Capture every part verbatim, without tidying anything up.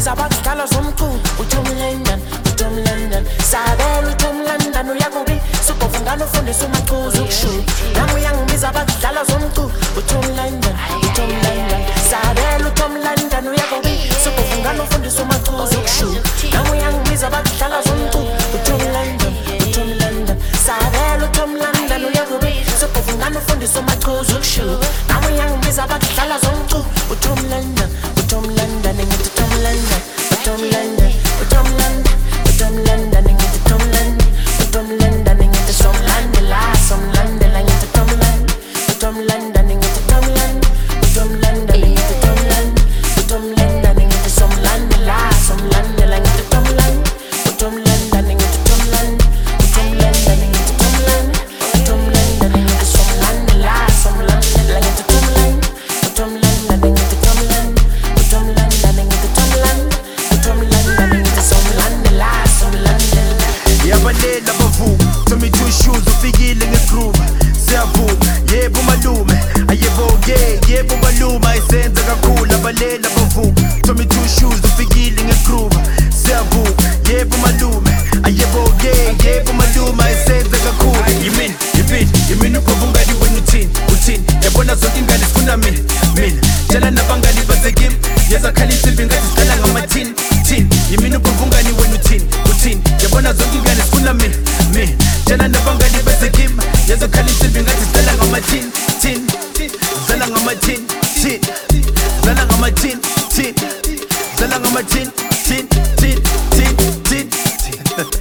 uyangibiza bakudala zomkhulu uthi umlondon uthi umlondon sabela uthi umlondon uyakubi subovungana ufundisa umachuzu ukushuka nami uyangibiza bakudala zomkhulu uthi umlondon uthi umlondon sabela uthi umlondon uyakubi subovungana ufundisa umachuzu ukushuka nami uyangibiza bakudala zomkhulu uthi umlondon uthi umlondon sabela uthi umlondon uyakubi subovungana ufundisa umachuzu ukushuka nami uyangibiza bakudala zomkhulu uthi umlondon uthi umlondon ngithi Tom London Tom London Tom London Tom London ngithi Tom London Tom London ngithi some London la some London la ngithi Tom London Tom London ngithi Tom London Tom London ngithi Tom London Tom London ngithi some London la some London la ngithi Tom London Tom London ngithi Tom London Tom London ngithi Tom London Tom London ngithi some London la some London la ngithi Tom London Tom London ngithi Tom London Tom London ngithi Tom London Tom London ngithi some London la some London yabalela bavuka Tommy two shoes ufikile ngegroove siyavuka yebo malume ayebo yeah yebo malume ayisenza kakhulu abalela bavuka Tommy two shoes ufikile ngegroove siyavuka yebo malume ayebo yeah yebo malume ayisenza kakhulu yimini yimini yimini ubuvungani wena uthini uthini yabona zonke ingane sifuna mina mina tshela nabangani basekim yazakhala insimbi ngathi sidlala ngamathini thini yimini ubuvungani wena uthini uthini yabona zonke ingane sifuna mina mina tshela nabangani basekim yazakhala insimbi ngathi sidlala ngamathini thini sidlala ngamathini thini sidlala ngamathini thini sidlala ngamathini thini thini thini thini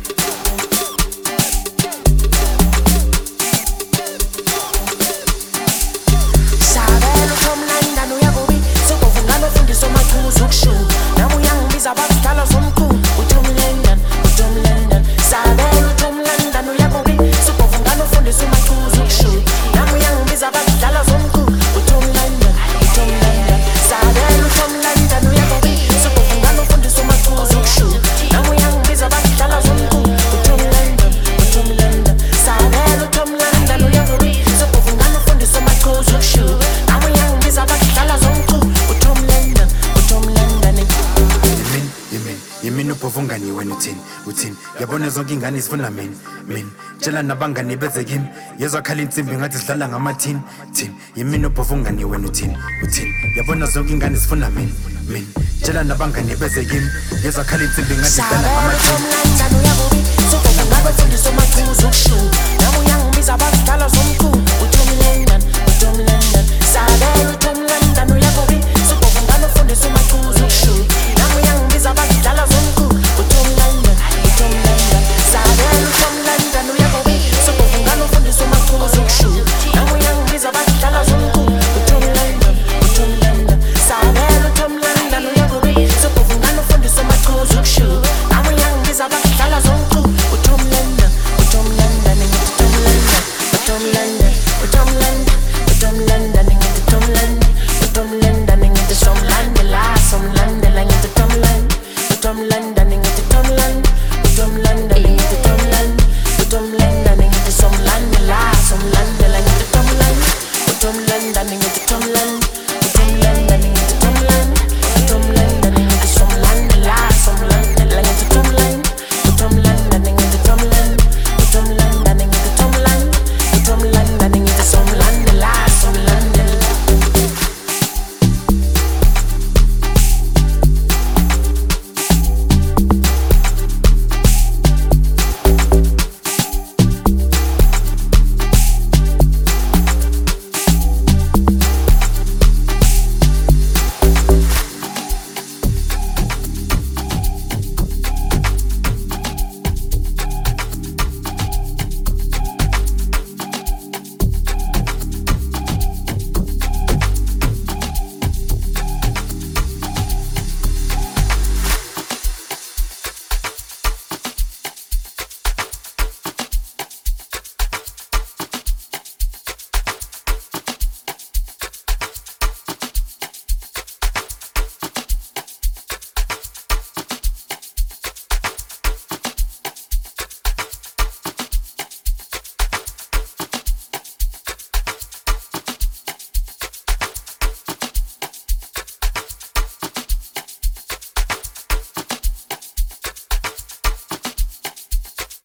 ufundisa umachuzu ukushuka nami uyangibiza bakudala zomkhulu uthi umlondon uthi umlondon sabela uthi umlondon uyakubi subovungana ufundisa umachuzu ukushuka nami uyangibiza bakudala zomkhulu uthi umlondon uthi umlondon sabela uthi umlondon uyakubi subovungana ufundisa umachuzu ukushuka nami uyangibiza bakudala zomkhulu uthi umlondon uthi umlondon sabela uthi umlondon uyakubi subovungana ufundisa umachuzu ukushuka nami uyangibiza bakudala zomkhulu yimini ubuvungani wena uthini uthini yabona zonke ingane zifuna mina mina tshela nabangani beze kimi yezwakhala insimbi ngathi sidlala ngamathini thini yimini ubuvungani wena uthini uthini yabona zonke ingane zifuna mina mina tshela nabangani beze kimi yezwakhala insimbi ngathi sidlala ngamathini ufundisa umachuzu ukushuka nami uyangibiza bakudala zomkhulu uthi umlondon uthi umlondon sabela uthi umlondon uyakubi subovungana ufundisa umachuzu ukushuka